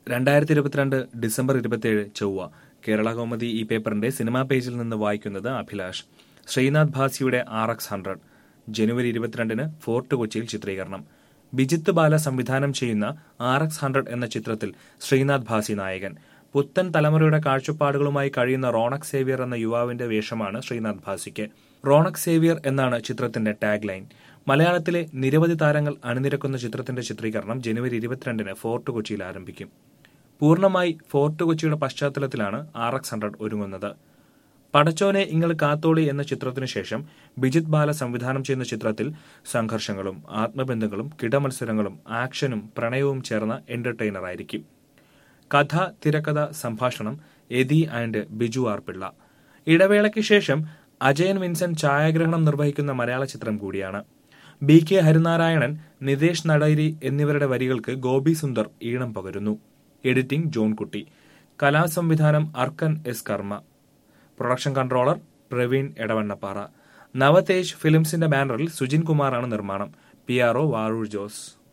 2022 December 27 ചൊവ്വ. കേരള കൗമുദി ഈ പേപ്പറിന്റെ സിനിമാ പേജിൽ നിന്ന് വായിക്കുന്നത് അഭിലാഷ്. ശ്രീനാഥ് ഭാസിയുടെ RX-100 ജനുവരി 22-ന് ഫോർട്ട് കൊച്ചിയിൽ ചിത്രീകരണം. ബിജിത്ത് ബാല സംവിധാനം ചെയ്യുന്ന RX-100 എന്ന ചിത്രത്തിൽ ശ്രീനാഥ് ഭാസി നായകൻ. പുത്തൻ തലമുറയുടെ കാഴ്ചപ്പാടുകളുമായി കഴിയുന്ന റോണക് സേവ്യർ എന്ന യുവാവിന്റെ വേഷമാണ് ശ്രീനാഥ് ഭാസിക്ക്. റോണക് സേവ്യർ എന്നാണ് ചിത്രത്തിന്റെ ടാഗ് ലൈൻ. മലയാളത്തിലെ നിരവധി താരങ്ങൾ അണിനിരക്കുന്ന ചിത്രത്തിന്റെ ചിത്രീകരണം ജനുവരി 22-ന് ഫോർട്ട് കൊച്ചിയിൽ ആരംഭിക്കും. പൂർണ്ണമായി ഫോർട്ട് കൊച്ചിയുടെ പശ്ചാത്തലത്തിലാണ് RX-100 ഒരുങ്ങുന്നത്. പടച്ചോനെ ഇങ്ങൾ കാത്തോളി എന്ന ചിത്രത്തിനു ശേഷം ബിജിത്ത് ബാല സംവിധാനം ചെയ്യുന്ന ചിത്രത്തിൽ സംഘർഷങ്ങളും ആത്മബന്ധങ്ങളും കിടമത്സരങ്ങളും ആക്ഷനും പ്രണയവും ചേർന്ന എന്റർടൈനറായിരിക്കും. കഥ, തിരക്കഥ, സംഭാഷണം എദി ആൻഡ് ബിജു ആർ പിള്ള. ഇടവേളയ്ക്ക് ശേഷം അജയൻ വിൻസെന്റ് ഛായാഗ്രഹണം നിർവഹിക്കുന്ന മലയാള ചിത്രം കൂടിയാണ്. BK ഹരിനാരായണൻ, നിതേഷ് നടൈരി എന്നിവരുടെ വരികൾക്ക് ഗോപി സുന്ദർ ഈണം പകരുന്നു. Editing John Kutty. കലാസംവിധാനം Arkkan S Karma. Production controller Praveen Edavannappara. Navathej ഫിലിംസിന്റെ ബാനറിൽ സുജിൻ കുമാറാണ് നിർമ്മാണം. PRO വാറൂർ ജോസ്.